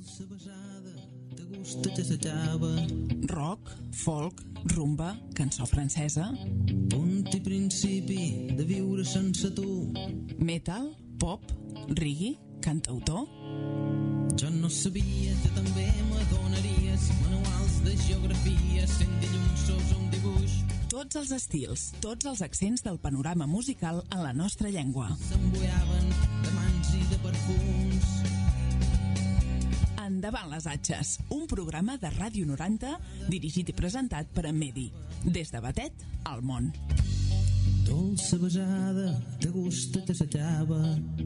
Rock, folk, rumba, cançó francesa. Punt i principi de viure sense tu. Metal, pop, reggae, cantautor. Jo no sabia que també m'adonaries manuals de geografia, sent dilluns sos un dibuix. Tots els estils, tots els accents del panorama musical en la nostra llengua. S'embuiaven de mans i de perfums. Endavant les atxes, un programa de Ràdio 90 dirigit i presentat per en Medi. Des de Batet al món. Dolça besada, de gust t'assetjava.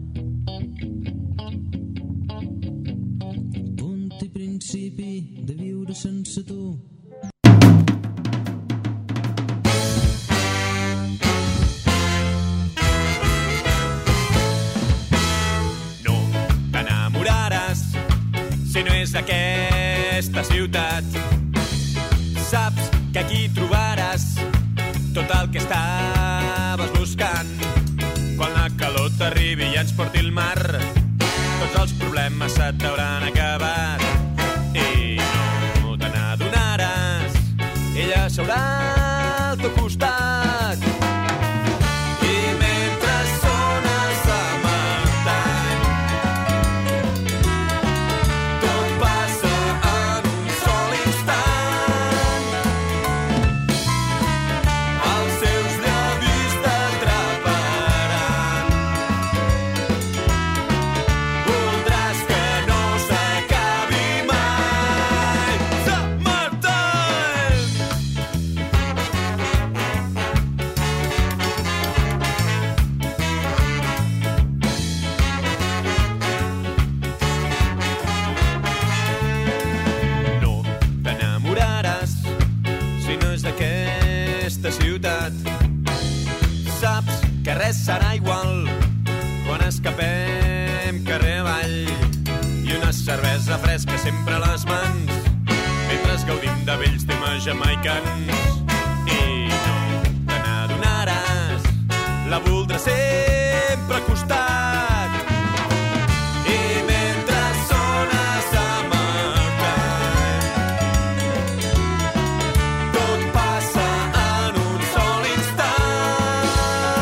Punt i principi de viure sense tu. No t'enamoraràs si no és d'aquesta ciutat. Saps que aquí trobaràs tot el que estaves buscant. Quan la calor t'arribi i ens porti el mar, tots els problemes se t'hauran acabat. I no te n'adonaràs, ella seurà al teu costat. I mentre sona Summertime, tot passa en un sol instant. Els seus llavis t'atraparan. Voldràs que no s'acabi mai. Summertime! No t'enamoraràs si no és d'aquesta ciutat. Saps que res serà igual quan escapem carrer avall i una cervesa fresca sempre a les mans mentre gaudim de vells temes jamaicans. I no te n'adonaràs, la voldrà sempre al costat. I mentre sona Summertime, tot passa en un sol instant.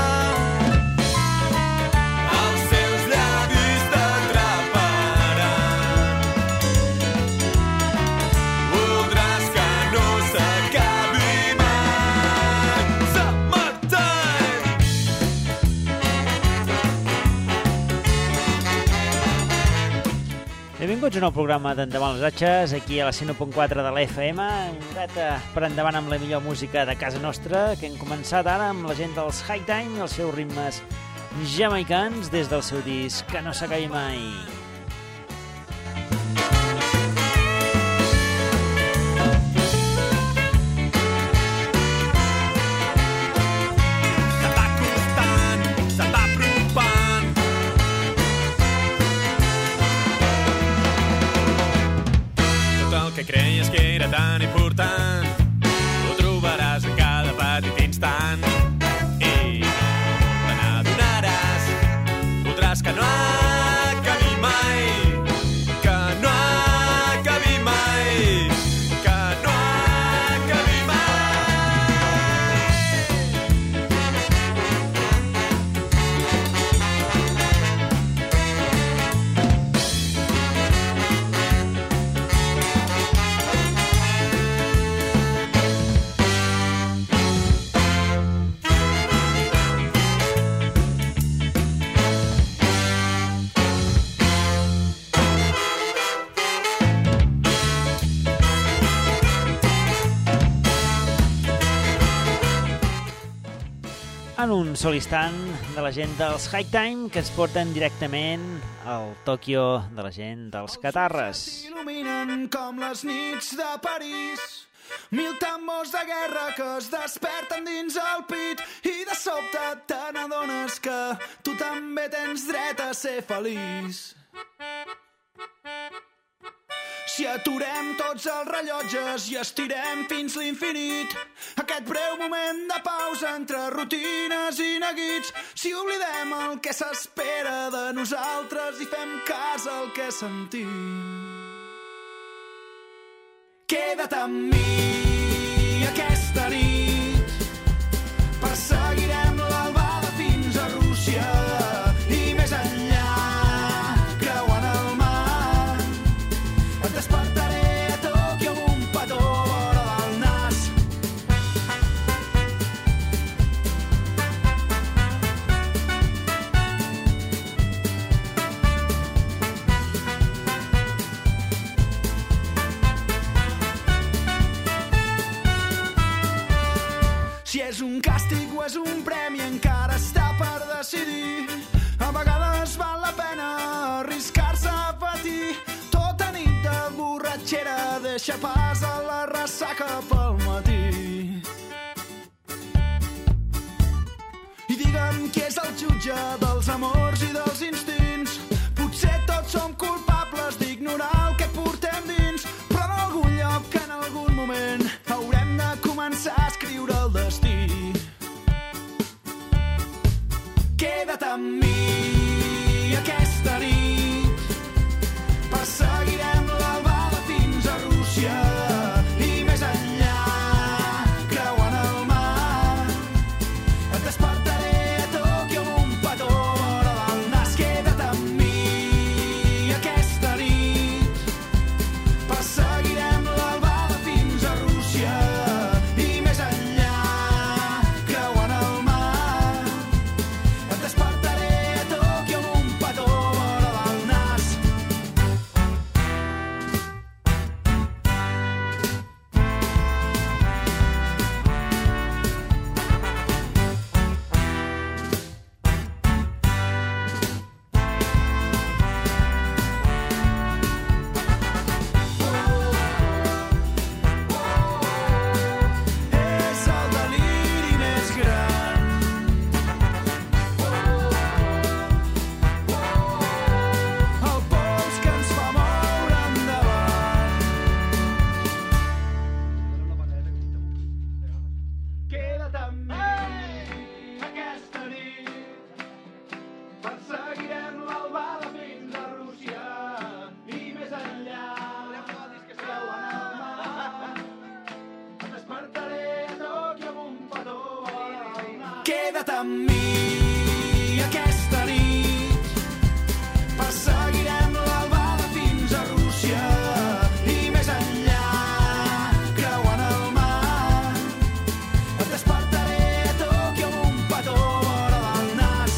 Els seus llavis t'atraparan. Voldràs que no s'acabi mai. Summertime! Benvinguts a un nou programa d'Endavant les Atxes, aquí a la 101.4 de l'FM, un per endavant amb la millor música de casa nostra, que hem començat ara amb la gent dels High Time i els seus ritmes jamaicans des del seu disc Que no s'acabi mai. Se'n va acostant, se'n va apropant. Tot el que creies que era tan important ho trobaràs en cada petit instant. I no te n'adonaràs, voldràs que no acabi mai, que no acabi mai, que no acabi mai. En un sol instant de la gent dels High Time que ens porten directament al Tòquio de la gent dels Catarres. S'il·luminen com les nits de París. Mil tambors de guerra que es desperten dins el pit i de sobte te n'adones que tu també tens dret a ser feliç. Si aturem tots els rellotges i estirem fins l'infinit, aquest breu moment de pausa entre rutines i neguits, si oblidem el que s'espera de nosaltres i fem cas al que sentim. Queda't amb mi aquesta nit, perseguirem l'albada fins a Rússia i més enllà, creuant el mar. Et despertaré a Tòquio amb un petó vora del nas. Si és un càstig o és un premi encara està per decidir. A vegades val la pena arriscar-se a patir. Tota nit de borratxera deixa pas a la ressaca pel matí. I digue'm qui és el jutge dels amors i dels instints. Potser tots som culpables d'ignorar el que portem dins, però en algun lloc, en algun moment, haurem de començar a escriure el destí. Queda't amb mi aquesta nit, perseguirem l'albada fins a Rússia i més enllà, creuant el mar. Et despertaré a Tòquio amb un petó vora del nas. Queda't amb mi aquesta nit, perseguirem l'albada fins a Rússia i més enllà, creuant el mar. Et despertaré a Tòquio amb un petó vora del nas. És el deliri més gran. El pols que ens fa moure endavant. Queda't amb mi aquesta nit, perseguirem l'albada fins a Rússia i més enllà, creuant el mar. Et despertaré a Tòquio amb un petó vora del nas. Queda't amb mi aquesta nit, perseguirem l'albada fins a Rússia i més enllà, creuant el mar. Et despertaré a Tòquio amb un petó vora del nas.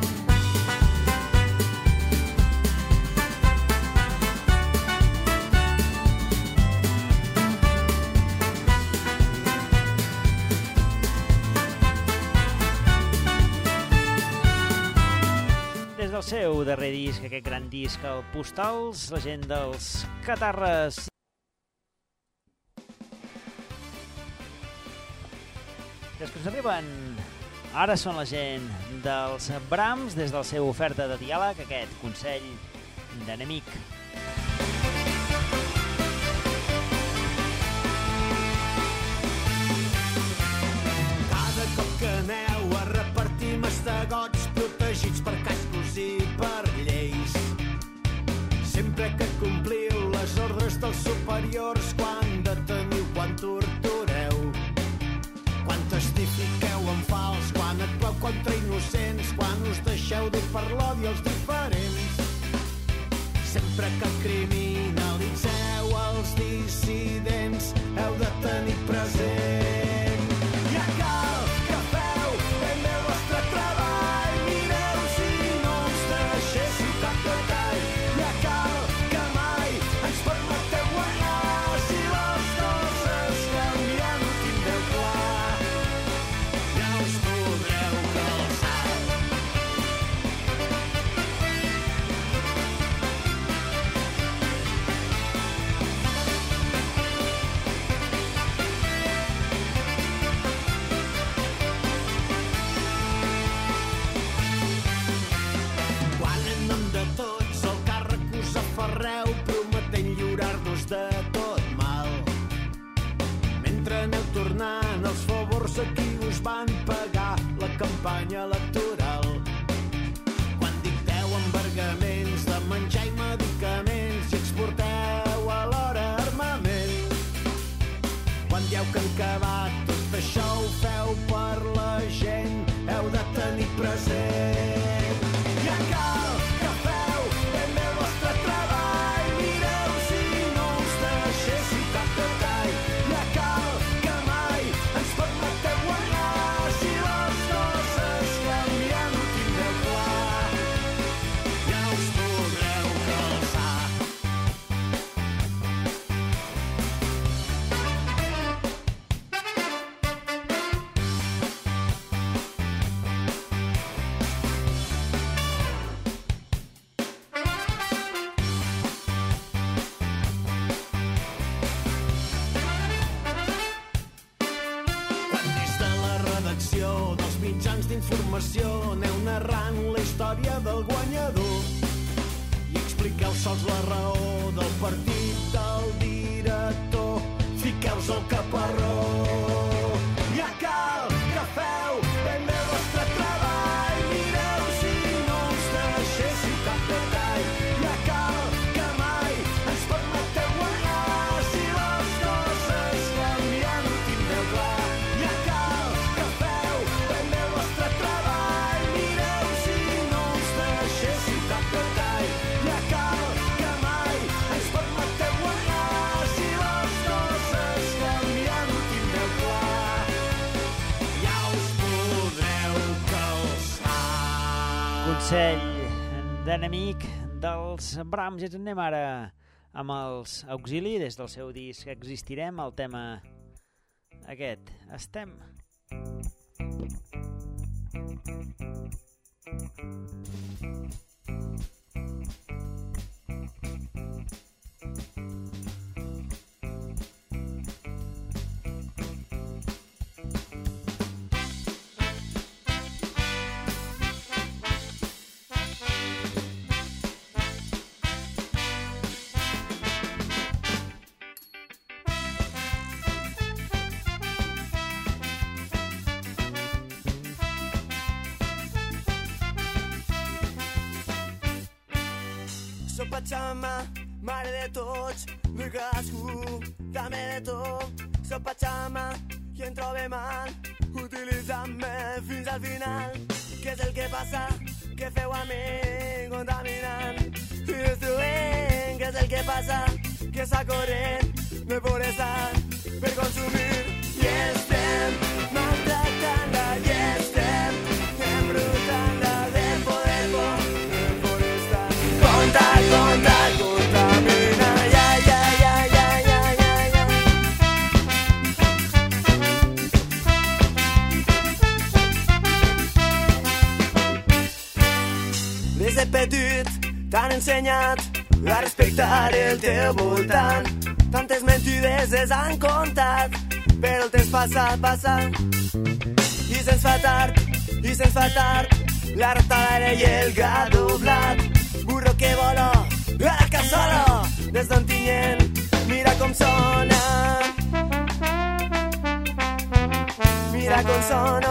Des del seu darrer disc, aquest gran disc, el Postals, la gent dels Catarres. Els que ens arriben ara són la gent dels Brahms, des de la seva oferta de diàleg, aquest consell d'enemic. Cada cop que aneu a repartir mastegots protegits per cascos i per lleis, sempre que compliu les ordres dels superiors, quan deteniu, quan tortureu, quan testifiqueu en fals, quan actueu contra innocents, quan us deixeu dur per l'odi als diferents, sempre que criminalitzeu els dissidents, heu de tenir present. Ja cal que feu ben bé el vostre treball, mireu si no us deixéssiu cap detall. Ja cal que mai ens permeteu guanyar, si les coses canvien ho tindreu clar, ja us podreu calçar. Quan en nom de tots el càrrec us aferreu, prometent lliurar-nos de tot mal, mentre aneu tornant els favors a qui us van pagar la campanya electoral, quan dicteu embargaments de menjar i medicaments i exporteu alhora armament, informació, aneu narrant la història del guanyador i expliqueu sols la raó del partit del director. Fiqueu-vos al caparró. Ja cal que feu ben bé el vostre treball. Mireu si no us deixéssiu cap detall. Ja cal que mai ens permeteu guanyar si les coses canvien ho tindreu clar. Ja cal que feu ben bé el vostre treball. Mireu si no us deixéssiu cap detall. Ja cal que mai ens permeteu guanyar si les coses canvien ho tindreu clar. Ja us podreu calçar. Consell d'enemic dels Brahms. I ens anem ara amb els Auxili, des del seu disc Existirem, el tema aquest, Estem. Soc Pachamama, mare de tots, de cadascú, també de tot. Soc Pachamama, qui em trobe mal, utilitzant-me fins al final. Què és el que passa? Què feu a mi contaminant? I destruint, què és el que passa? Que està corrent, no hi pot estar per consumir. I estem maltractant-la, i estem embrutant-la de poder por. Contamina, ja, ja, ja, ja, ja, ja, ja. Des de petit t'han ensenyat a respectar el teu voltant. Tantes mentides es han contat, però el temps passa. I se'ns fa tard, la ratada i el gat doblat. Burro que vola, a que solo, des d'on tinyen, mira com sona. Mira com sona,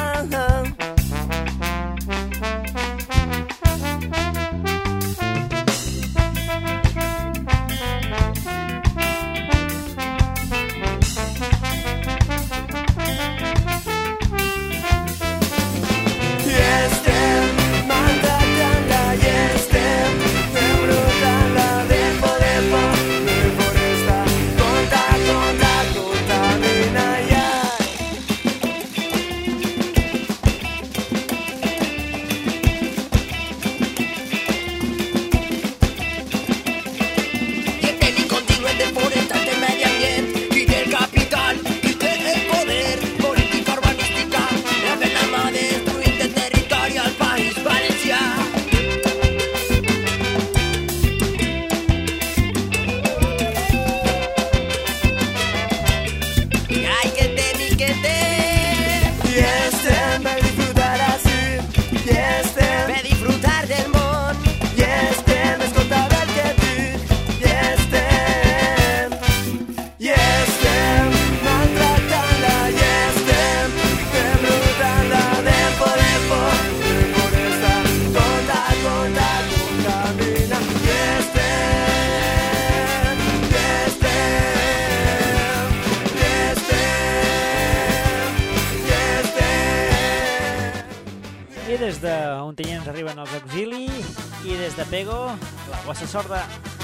des d'on ens arriben els Auxili i des de Pego, la Bossa Sorda.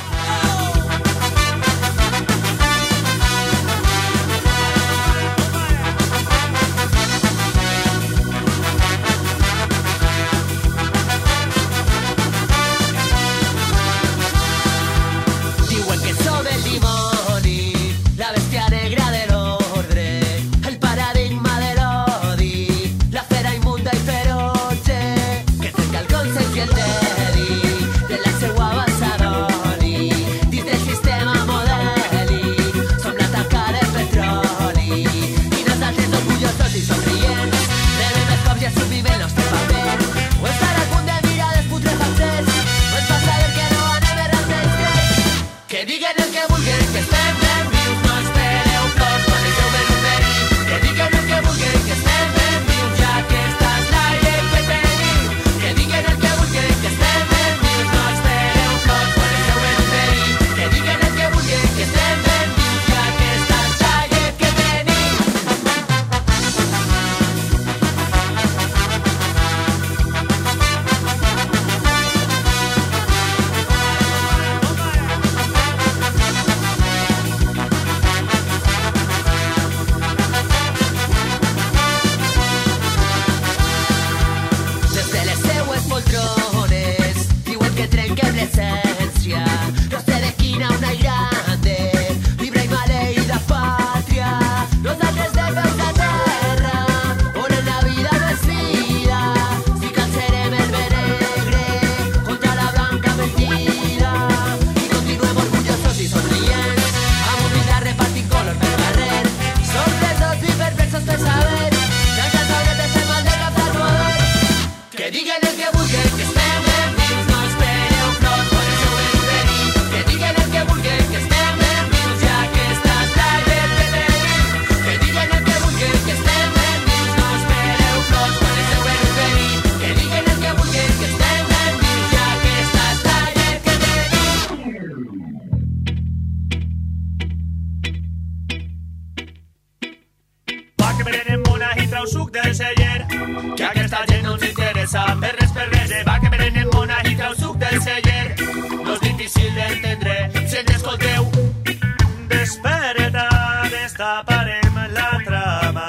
Diuen que som el dimoni, la bèstia negra de l'ordre, el paradigma de l'odi, la fera immunda i feroce, que trenca el consens i el dedi de la seua bassa d'oli, dins del sistema modèlic. Va que venen mona i trau suc del celler, que aquesta gent no ens interessa per res, va que venen mona i trau suc del celler, no és difícil d'entendre si ens escolteu. Desperta, destaparem la trama.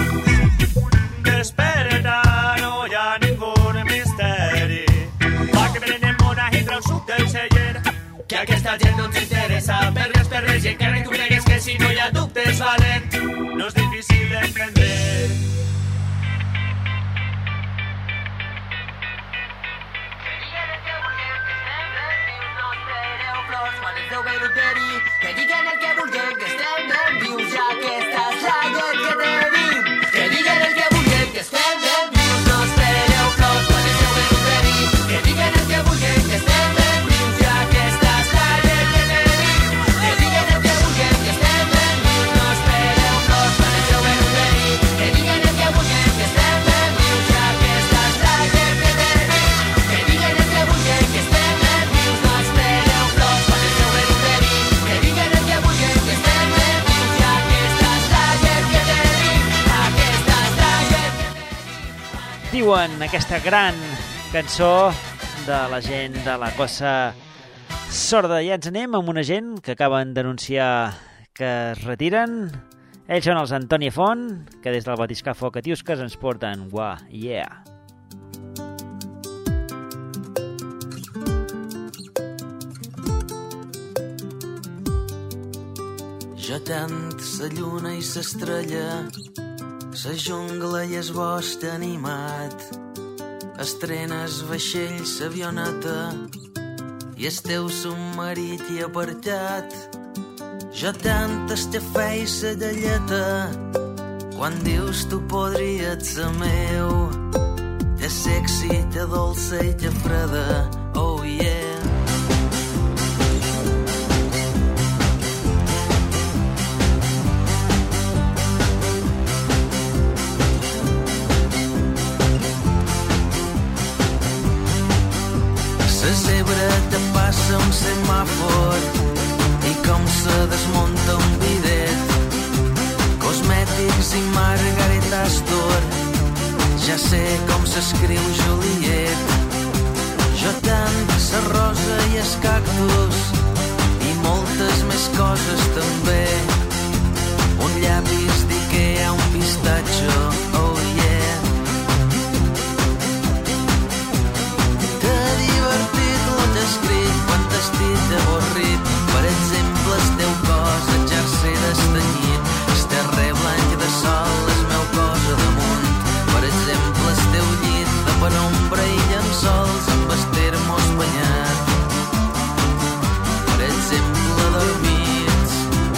Desperta, no hi ha ningú misteri. Va que venen mona i trau suc del celler, que aquesta gent no ens interessa per res, i encara que tu cregues que si no hi ha dubtes valent, no és difícil d'entendre. Que diguen el que vulguem, que estem ben vius, ja que esta és la llet que tenim. Que diguen el que vulguem, que estem ben vius, no espereu flors quan esteu ben oferir. Que diguen el que vulguem, que estem ben vius, ja que esta és la llet que tenim. Que diguen el que vulguem, que estem ben vius, no espereu flors quan esteu ben oferir. Que diguen el que vulguem, que estem ben vius, ja que esta és la llet que tenim. Que diguen el que vulguem, que estem ben vius, no espereu flors quan esteu ben oferir. Que diguen el que vulguem, que estem ben vius, ja que esta és la llet que tenim. Aquesta és la llet que tenim. Diuen aquesta gran cançó de la gent de la Cosa Sorda. I ens anem amb una gent que acaben d'anunciar que es retiren. Ells són els Antònia Font, que des del Batiscafo Catiusques ens porten Wah, yeah. Jo tant sa lluna i s'estrella, sa jungla i es bosc animat, estrenes vaixell s'avioneta i el teu submarit i apartat. Jo tant estafè i sa galleta, quan dius tu podries ser meu, te sexy, te dolça i te freda, oh yeah. La zebra te passa un semàfor i com se desmunta un bidet. Cosmètics i Margaret Astor, ja sé com s'escriu Juliet. Jo tant sa rosa i es cactus i moltes més coses també. Un llapis d'Ikea, un pistatxo, oh yeah. Escrit quan t'estic avorrit, per exemple el teu cos el jersei destanyit, el terrer blanc de sol el meu cos a damunt, per exemple el teu llit de penombra i llençols amb el termos banyat, per exemple dormits.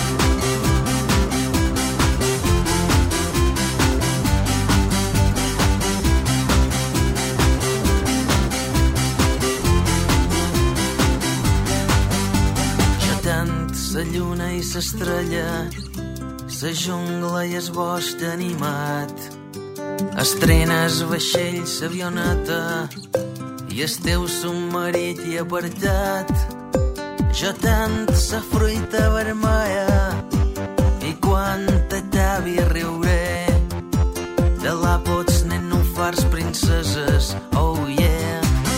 La lluna i s'estrella, la jungla i el bosc animat, estrenes vaixell s'avioneta i el teu submarit i apartat. Jo tant sa fruita vermella i quan t'acabi riuré, de la pots nenúfars princeses, oh yeah.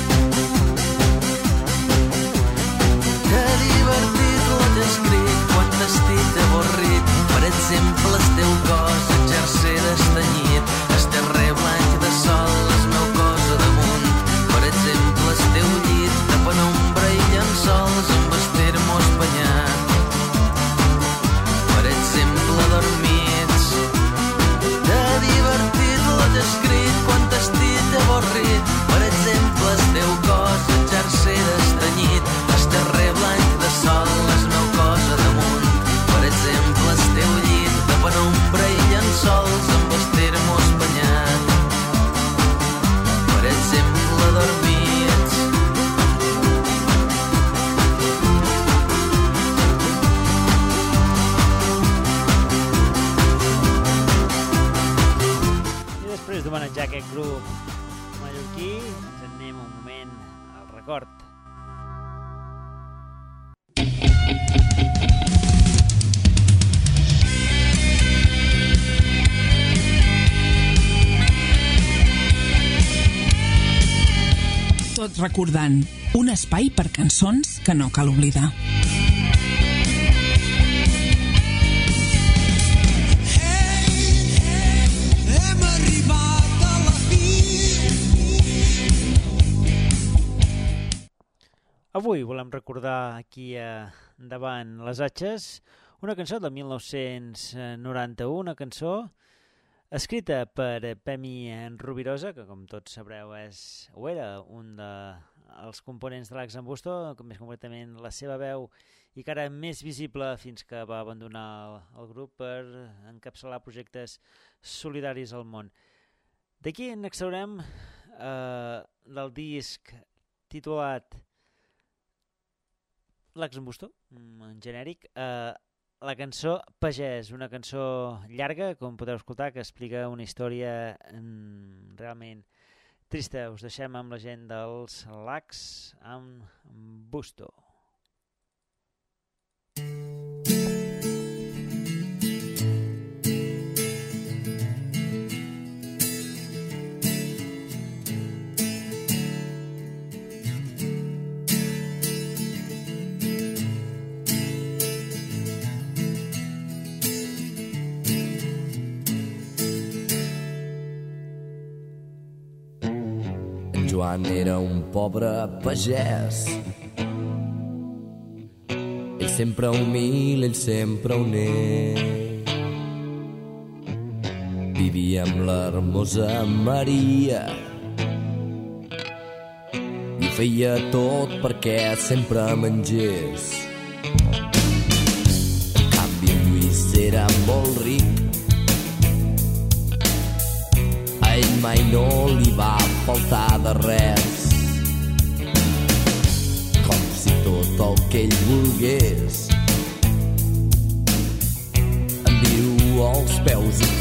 Que divertit l'he escrit quan t'estic avorrit, per exemple el teu cos el jersei destanyit, el terrer blanc de sol el meu cos a damunt, per exemple el teu llit de penombra i llençols amb el termos banyat, per exemple dormits. Que divertit l'he escrit quan t'estic avorrit, per exemple el teu cos el jersei destanyit, el terrer blanc de sol el meu cos a damunt, per exemple el teu llit de penombra i llençols amb el termos banyat, per exemple dormits. I després d'homenatjar aquest grup mallorquí, ens en anem un moment al record. recordant un espai per cançons que no cal oblidar. Avui volem recordar aquí davant les Atxes una cançó del 1991, una cançó escrita per Pemi Rubirosa, que com tots sabreu era un dels components de l'Axambusto, més concretament la seva veu i cara més visible fins que va abandonar el grup per encapçalar projectes solidaris al món. D'aquí n'extraurem del disc titulat l'Axambusto, en genèric, la cançó Pagès, una cançó llarga, com podeu escoltar, que explica una història realment trista. Us deixem amb la gent dels l'Axambusto. Joan era un pobre pagès, ell sempre humil, ell sempre honest. Vivia amb l'hermosa Maria i ho feia tot perquè sempre mengés. En canvi en Lluís era molt ric, ell mai no li va faltar de res, com si tot el que ell volgués endur-ho als peus ho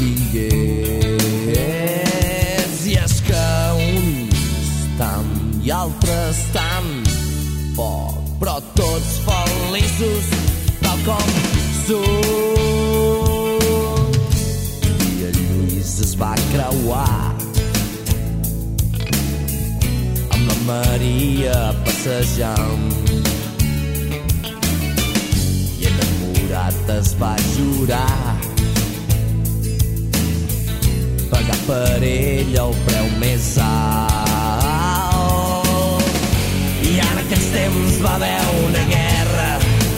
tingués. I és que uns tant i altres tan poc, però tots feliços tal com són. I el Lluís es va creuar amb la Maria passejant i enamorat es va jurar pagar per ell el preu més alt. I en aquells temps va haver una guerra,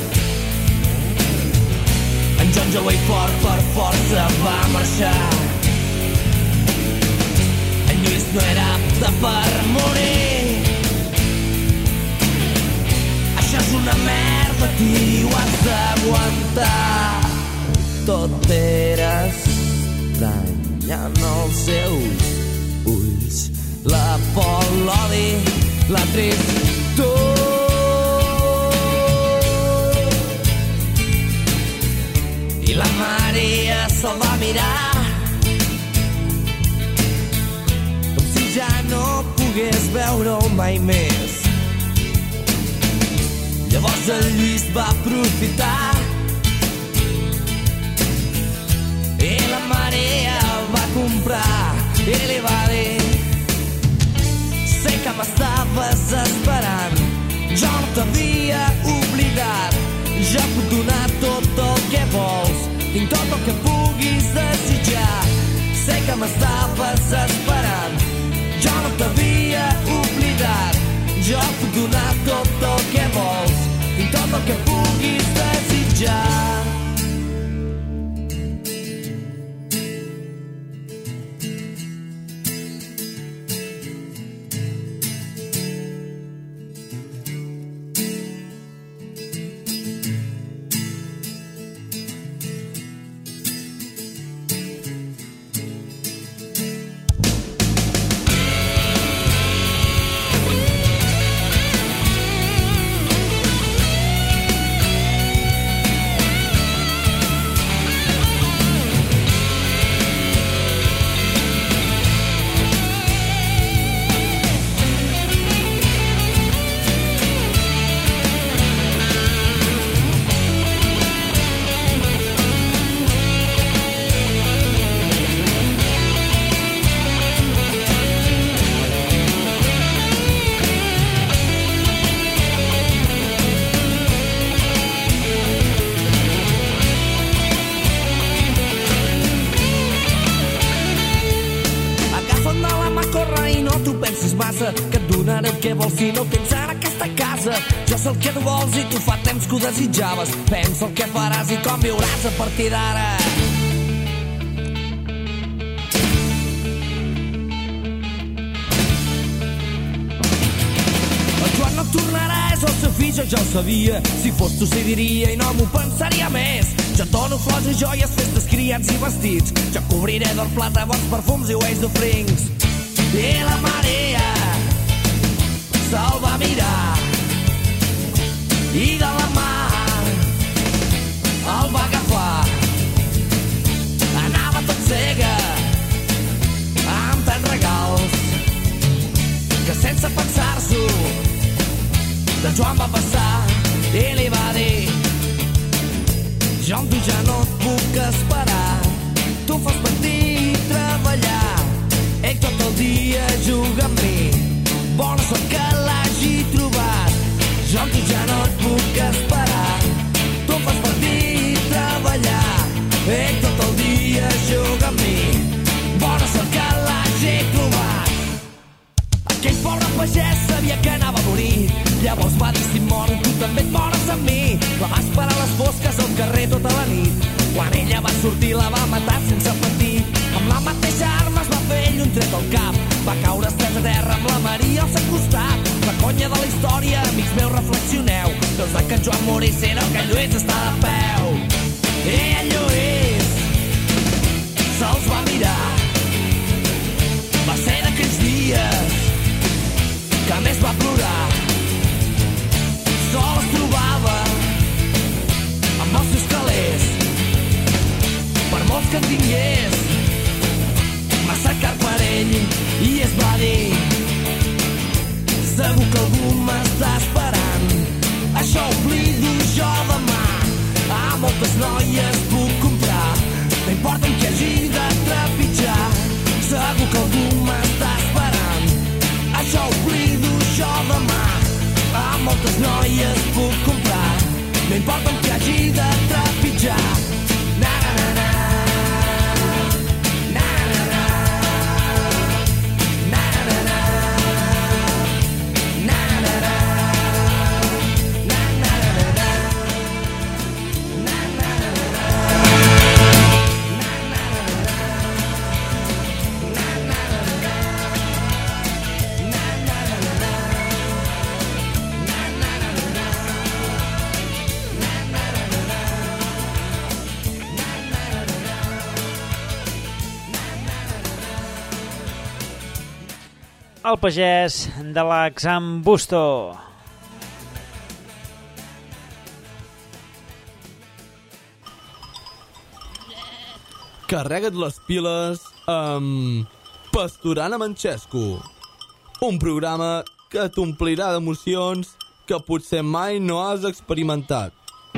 en John Joey Ford per força va marxar, en Lluís no era apte per morir. Això és una merda, tio, has d'aguantar. Tot era estrany en els seus ulls, la por, l'odi, la tristor. I la Maria se'l va mirar com si ja no pogués veure-ho mai més. Llavors el Lluís va aprofitar i la Maria va comprar i li va dir: sé que m'estaves esperant, jo no t'havia oblidat, jo puc donar tot el que vols, tinc tot el que puguis desitjar. Sé que m'estaves esperant, jo no t'havia oblidat, jo puc donar tot el que vols, tinc tot el que puguis desitjar. què vols si no tens en aquesta casa? Jo sé el que tu vols i tu fa temps que ho desitjaves. Pensa el que faràs i com viuràs a partir d'ara. El Joan no tornarà, és el seu fill, jo ja ho sabia. Si fos tu s'hi diria i no m'ho pensaria més. Jo dono flors i joies, festes, criats i vestits. Jo cobriré d'or, plata, bons perfums i ways d'ofrings. I la marea se'l va mirar i de la mà el va agafar. Anava tot cega amb tants regals que sense pensar-s'ho de Joan va passar i li va dir: jo amb tu ja no et puc esperar, tu fas patir i treballar, ell tot el dia juga amb mi, bona sort que l'hagi trobat. Jo amb tu ja no et puc esperar, tu em fas patir i treballar, ell tot el dia juga amb mi, bona sort que l'hagi trobat. Aquell pobre pagès sabia que anava a morir, llavors va dir: si moro tu també et mores amb mi. La va esperar a les fosques al carrer tota la nit, quan ella va sortir la va matar sense patir. Amb la mateixa arma es va fer ell un tret al cap, va caure estès a terra amb la Maria al seu costat. La conya de la història, amics meus, reflexioneu, doncs que en Joan morís era que en Lluís està de peu. I en Lluís se'ls va mirar, va ser d'aquells dies que més va plorar. Sol es trobava amb els seus calés, per molts que en tingués massa car per ell, i es va dir: segur que algú m'està esperant, això oblido jo demà. A moltes noies puc comprar, no importa en què hagi de trepitjar, segur que algú m'està esperant, això oblido jo demà. A moltes noies puc comprar, no importa en què hagi de trepitjar. Na na na na. El pagès de l'Axambusto. Carrega't les piles amb Pasturant amb en Xesco, un programa que t'omplirà d'emocions que potser mai no has experimentat.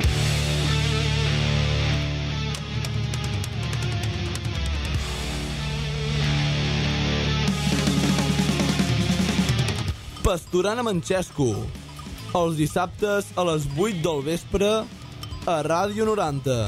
Pasturant amb en Xesco, els dissabtes a les 8 del vespre a Ràdio 90.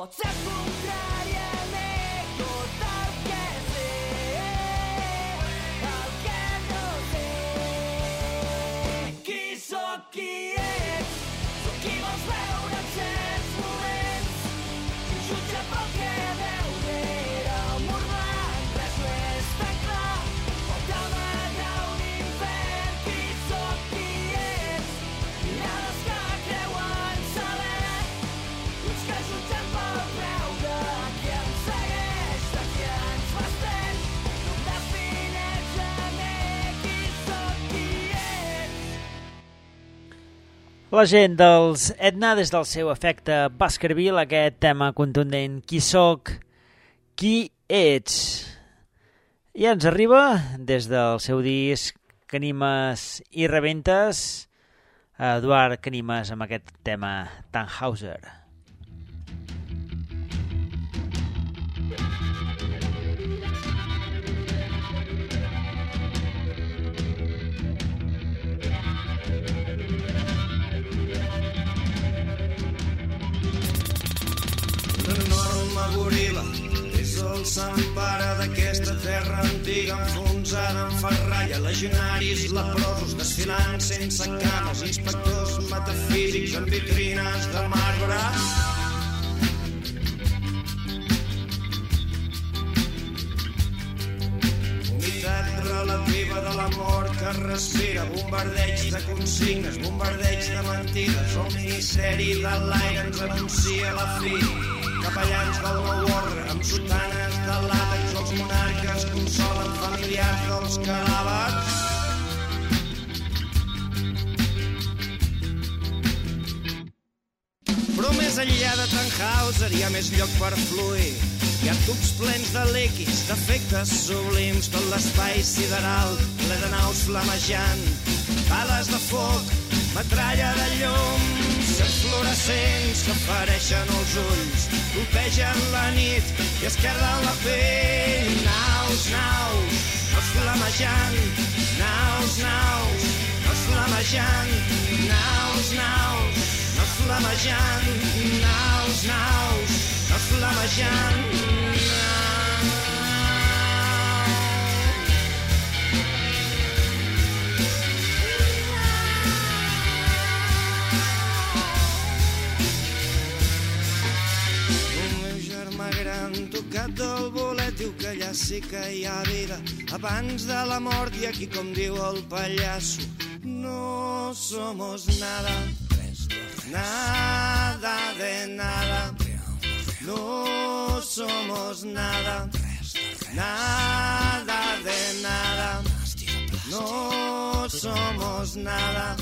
Sé contràriament tot el que sé, el que no sé. Qui sóc, qui ets? Sóc qui vols veure en certs moments. Jutja pel que veu rere el mur blanc, res no és tan clar. Pot amagar un infern. Qui sóc, qui ets? Mirades que creuen saber, uns que jutgen pel preu de qui ens segueix, de qui ens mastén. No em defineix a mi. Qui sóc, qui ets? La gent dels Etna, des del seu efecte Baskerville, aquest tema contundent, qui sóc, qui ets. I ens arriba, des del seu disc Canimes i Rebentes, Eduard Canimes amb aquest tema Tannhauser. Un enorme goril·la és el sant pare d'aquesta terra antiga enfonsada en ferralla, legionaris leprosos desfilant sense cames, inspectors metafísics amb vitrines de marbre. Unitat relativa de l'amor que respira, bombardeig de consignes, bombardeig de mentides. El Ministeri de l'Aire ens anuncia la fi. Capellans del nou ordre amb sotanes de làtex, els monarques consolen familiars dels cadàvers. Però més enllà de Tannhauser hi ha més lloc per fluir. Hi ha tubs plens de líquids, d'efectes sublims, tot l'espai sideral ple de naus flamejant, bales de foc, metralla de llums, fluorescents que fereixen els ulls, colpegen la nit i esquerden la pell. Naus, naus, naus flamejant, naus, naus, naus flamejant, naus, naus, naus flamejant, naus, naus, naus flamejant. Tocat el bolet, diu que allà sí que hi ha vida abans de la mort, i aquí, com diu el pallasso, no somos nada, nada de nada, no somos nada, nada de nada, no somos nada,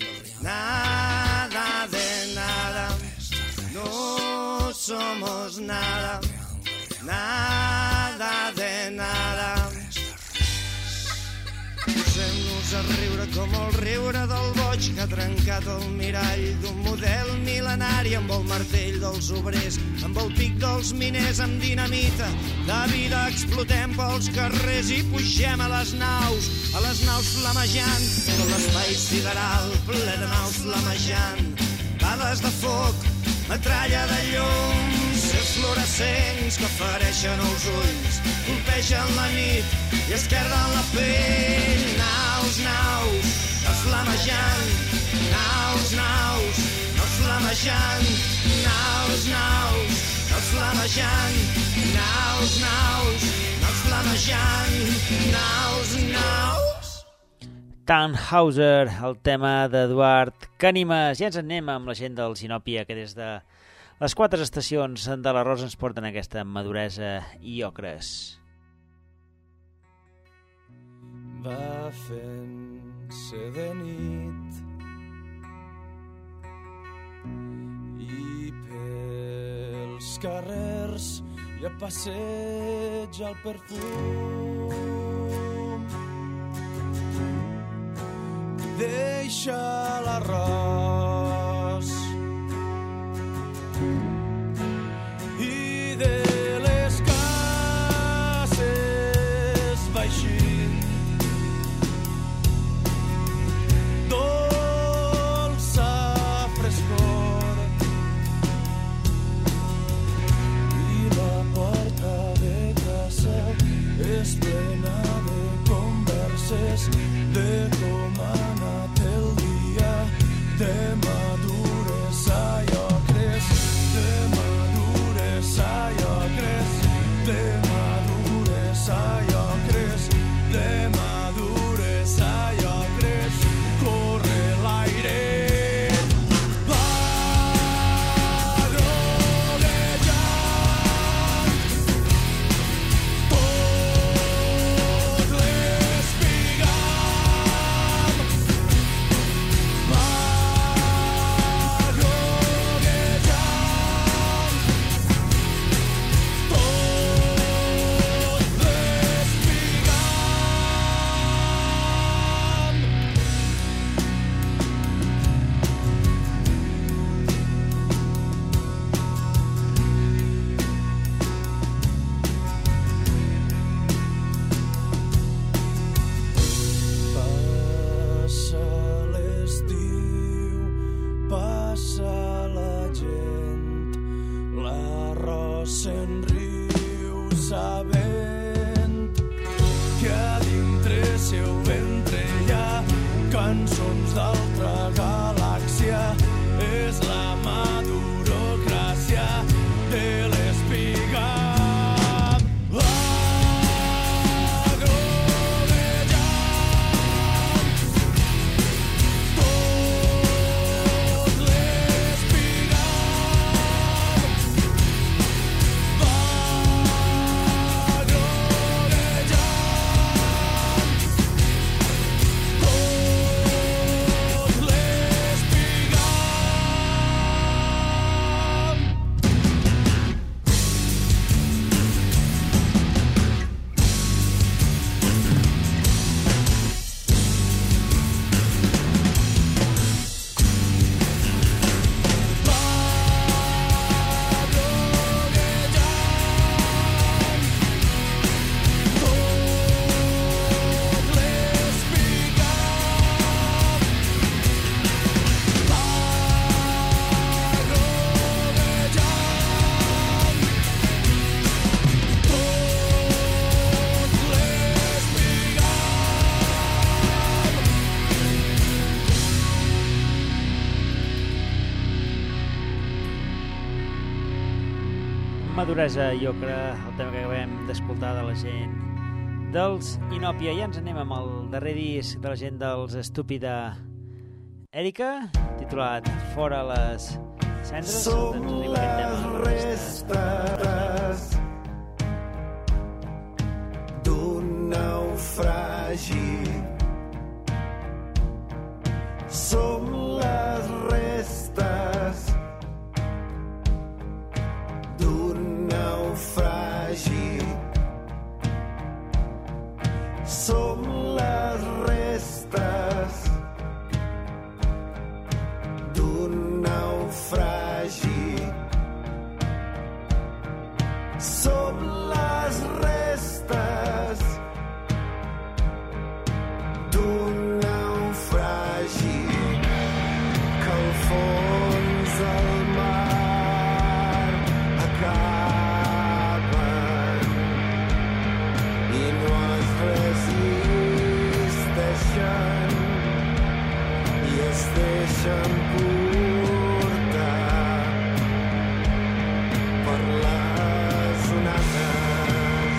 nada de nada, no somos nada, nada de nada. Posem-nos a riure com el riure del boig que ha trencat el mirall d'un model mil·lenari, amb el martell dels obrers, amb el pic dels miners, amb dinamita de vida explotem pels carrers i pugem a les naus flamejant, tot l'espai sideral ple de naus flamejant, bales de foc, metralla de llums, fluorescents que fereixen els ulls, colpegen la nit i esquerden la pell. Naus, naus, naus flamejant, naus, naus, naus flamejant, naus, naus, naus flamejant, naus, naus, naus flamejant, naus, naus. Tannhauser, el tema d'Eduard Canimes. I ens en anem amb la gent del Sinòpia, que des de les 4 estacions de l'Arròs ens porten aquesta maduresa i ocres. Va fent-se de nit i pels carrers ja passeja el perfum, deixa l'arròs i de les cases va eixint dolça frescor crees, de com ha anat el dia, de maduresa jo crees, de maduresa jo crees, de maduresa jo crees, de maduresa jo crees, corre l'aire. Maduresa i ocre, el tema que acabem d'escoltar de la gent dels Inòpia. I ens anem amb el darrer disc de la gent dels Estúpida Èrica, titulat Fora les cendres. Som les restes d'un naufragi. Som les restes d'un naufragi. Som les restes d'un naufragi. Som les restes d'un naufragi que al fons del mar acaben i no es resisteixen i es deixen portar per les onades.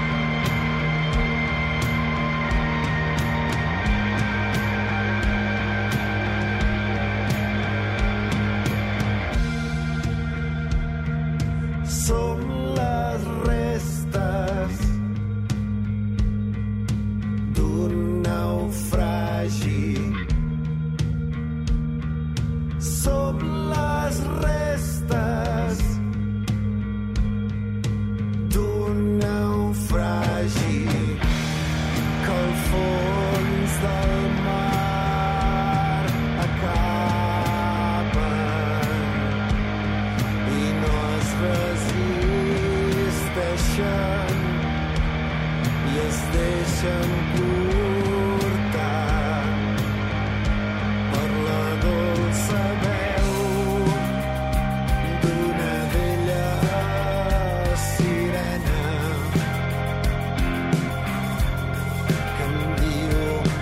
Som les restes d'un naufragi. Som les restes d'un naufragi que al fons del mar acaben i no es resisteixen i es deixen portar per la dolça veu d'una vella sirena que em diu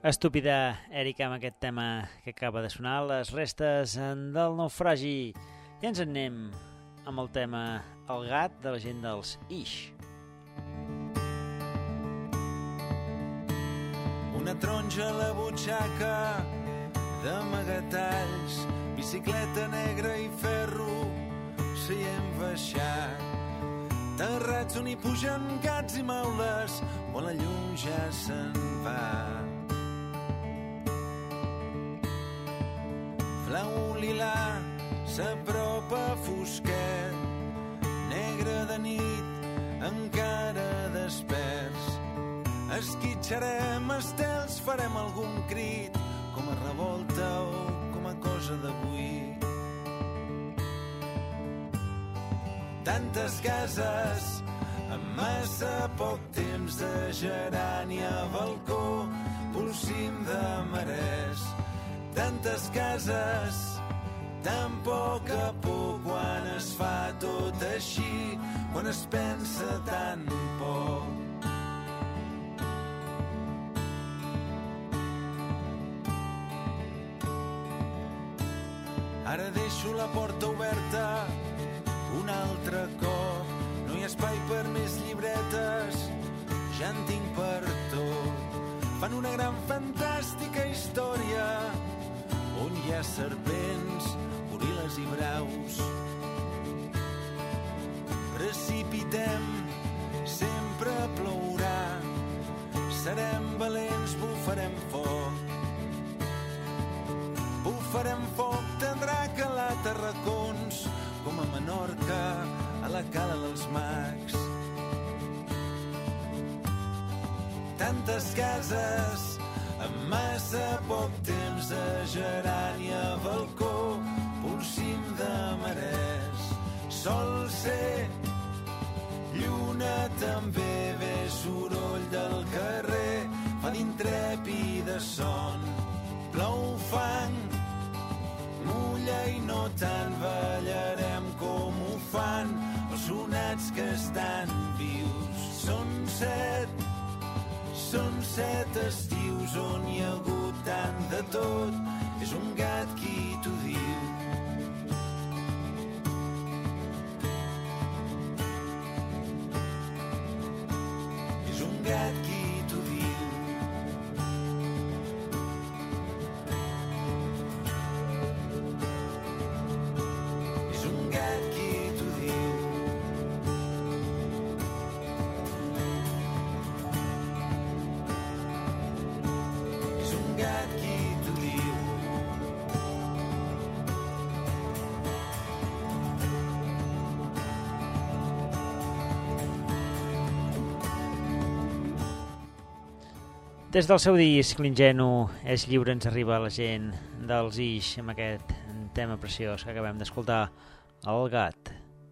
Estúpida Èrica amb aquest tema que acaba de sonar, Les restes del naufragi. I ens en anem amb el tema El gat de la gent dels Ix. Una taronja a la butxaca d'amagatalls, bicicleta negra i ferro, seient baixat. Terrats on hi pugen gats i maules, on la llum ja se'n va. Blau lilà s'apropa fosquet, negre de nit, encara desperts. Esquitxarem estels, farem algun crit, com a revolta o com a cosa d'avui. Tantes cases, amb massa poc temps de gerani a balcó, polsim de marès. Tantes cases, tan poc a poc, quan es fa tot així, quan es pensa tan poc. Ara deixo la porta oberta un altre cop, no hi ha espai per més llibretes, ja en tinc per tot. Fan una gran fantàstica història on hi ha serpents, goril·les i braus. Precipitem, sempre plourà, serem valents, bufarem foc. Bufarem foc, tindrà calat a racons, com a Menorca, a la cala dels mags. Tantes cases, amb massa poc temps de gerani a balcó, polsim de marès. Sol ser, lluna també ve, soroll del carrer, fa d'intrèpida son. Plou fang, mulla i no tant, ballarem com ho fan els sonats que estan vius. Són set estius on hi ha hagut tant de tot, és un gat qui t'ho diu. És un gat qui t'ho diu. És un gat qui t'ho diu. Des del seu disc, l'Ingenu és lliure, ens arriba la gent dels Ix amb aquest tema preciós que acabem d'escoltar, El gat.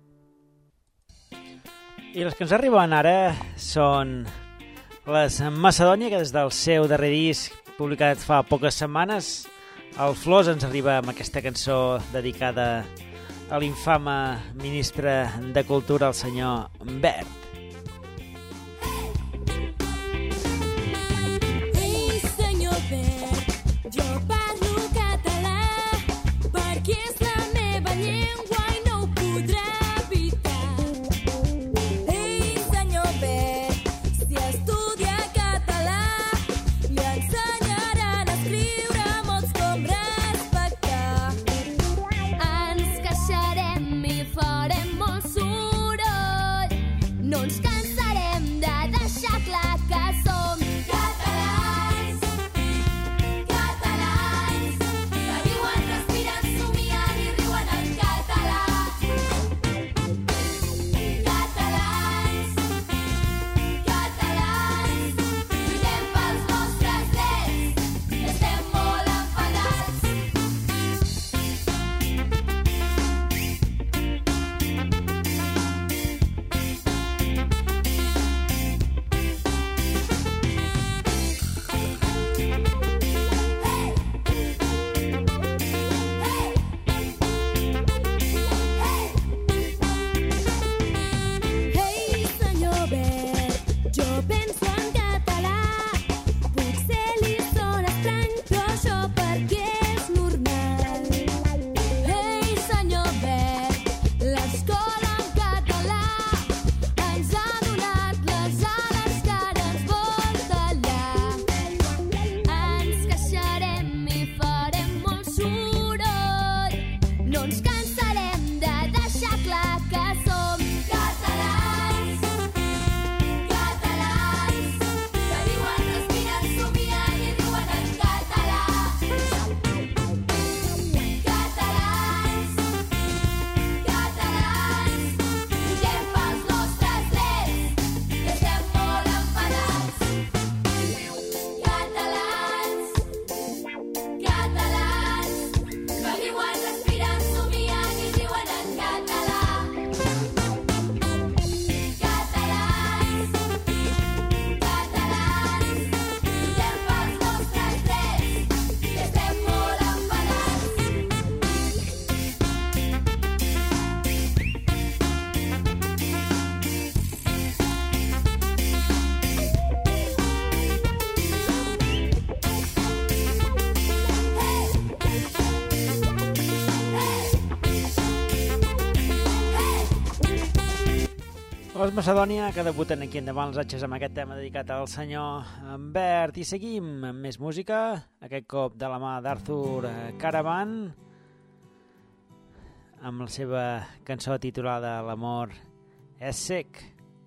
I les que ens arriben ara són les Macedònia, que des del seu darrer disc, publicat fa poques setmanes, el Flors ens arriba amb aquesta cançó dedicada a l'infame ministre de Cultura, el senyor Bert. Jo parlo català perquè és la meva llengua i no ho podrà evitar. Ei, senyor Bert, si estudia català li ensenyaran a escriure mots com respectar. Ens queixarem i farem molt soroll, no Els Macedònia, que debuten aquí endavant els atxes amb aquest tema dedicat al senyor Bert. I seguim amb més música, aquest cop de la mà d'Arthur Caravan, amb la seva cançó titulada L'amor és sec.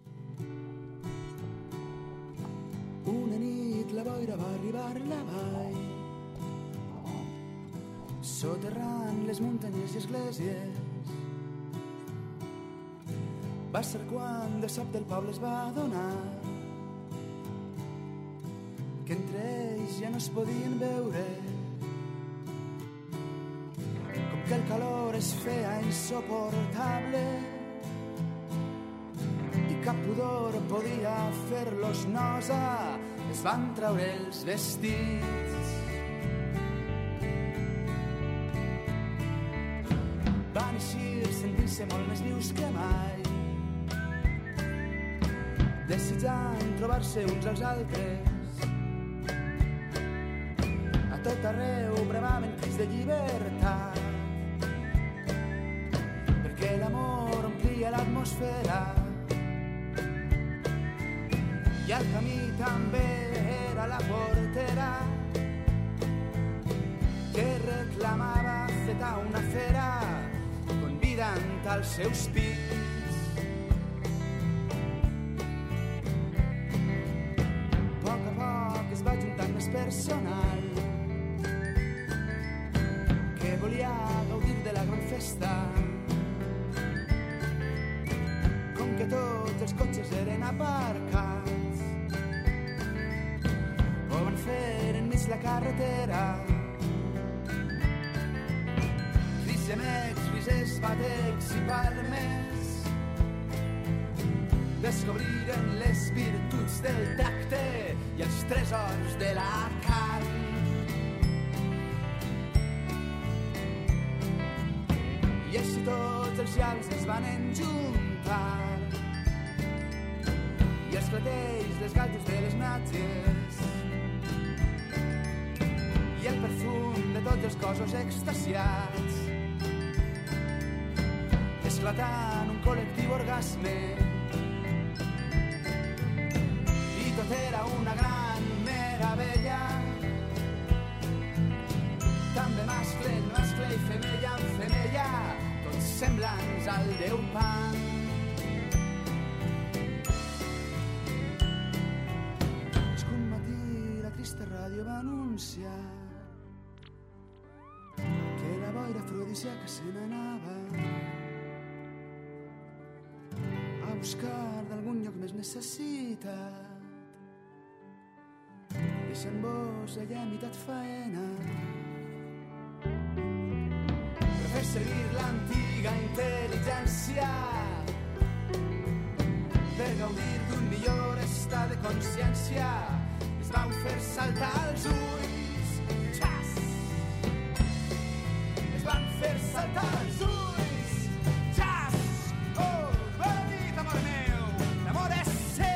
Una nit la boira va arribar a la vall, soterrant les muntanyes i esglésies. Va ser quan de sobte el poble es va adonar que entre ells ja no es podien veure, com que el calor es feia insoportable i cap pudor podia fer-los nosa. Es van treure els vestits, van eixir sentint-se molt més vius que mai, desitjant trobar-se uns als altres. A tot arreu bramaven crits de llibertat, perquè l'amor omplia l'atmosfera i el camí també era la portera que reclamava feta una fera convidant als seus pits. Va juntant més personal que volia gaudir de la gran festa. Com que tots els cotxes eren aparcats, ho van fer enmig la carretera. Crits, gemecs, rises, batecs i palmes descobriren les virtuts del tacte i els tresors de la carn. I així tots els llavis es van enjuntar i els clatells, les galtes de les natges i el perfum de tots els cossos extasiats, esclatant un col·lectiu orgasme. Tot era una gran meravella, també mascle en mascle i femella en femella, tots semblants al Déu Pan. És que un matí la trista ràdio va anunciar que la boira afrodisíaca se n'anava a buscar d'algun lloc més necessitat, deixant-vos allà a mitat faena per fer servir l'antiga intel·ligència per gaudir d'un millor estat de consciència. Es vau fer saltar els ulls, xas! Es van fer saltar els ulls, xas! Oh, bona nit, amor meu, l'amor és sec.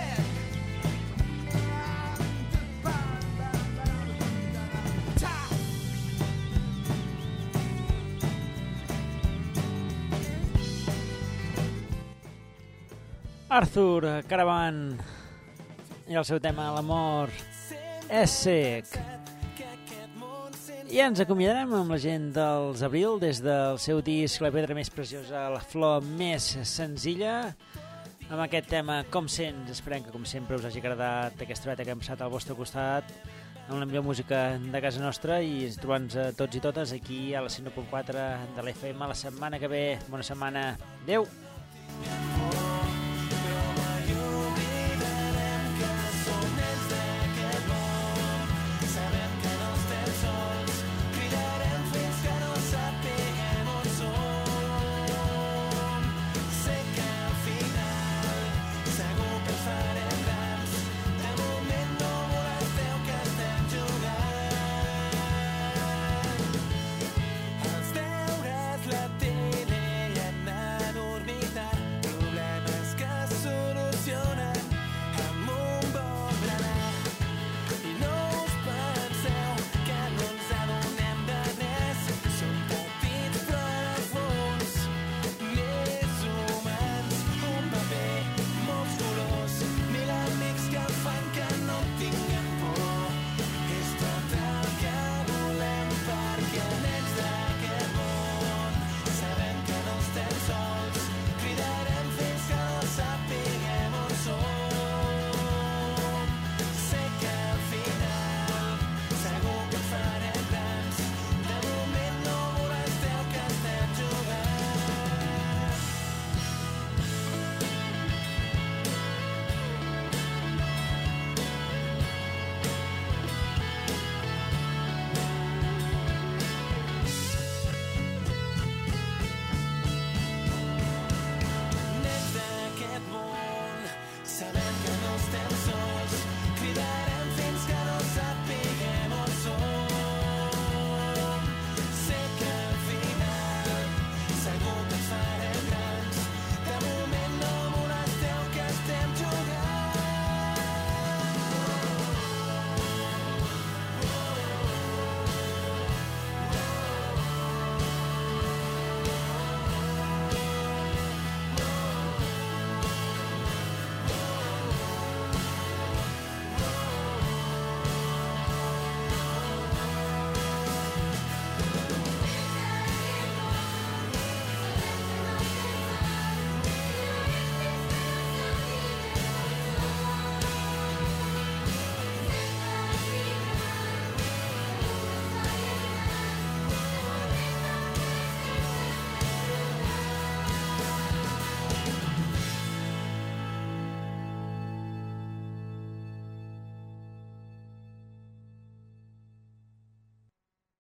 Arthur Caravan i el seu tema L'amor és sec. I ens acomiadarem amb la gent dels Abril des del seu disc La pedra més preciosa, la flor més senzilla, amb aquest tema Com sents. Esperem que com sempre us hagi agradat aquesta horeta que hem passat al vostre costat amb la millor música de casa nostra i trobant-nos tots i totes aquí a la 101.4 de l'FM la setmana que ve. Bona setmana. Adéu.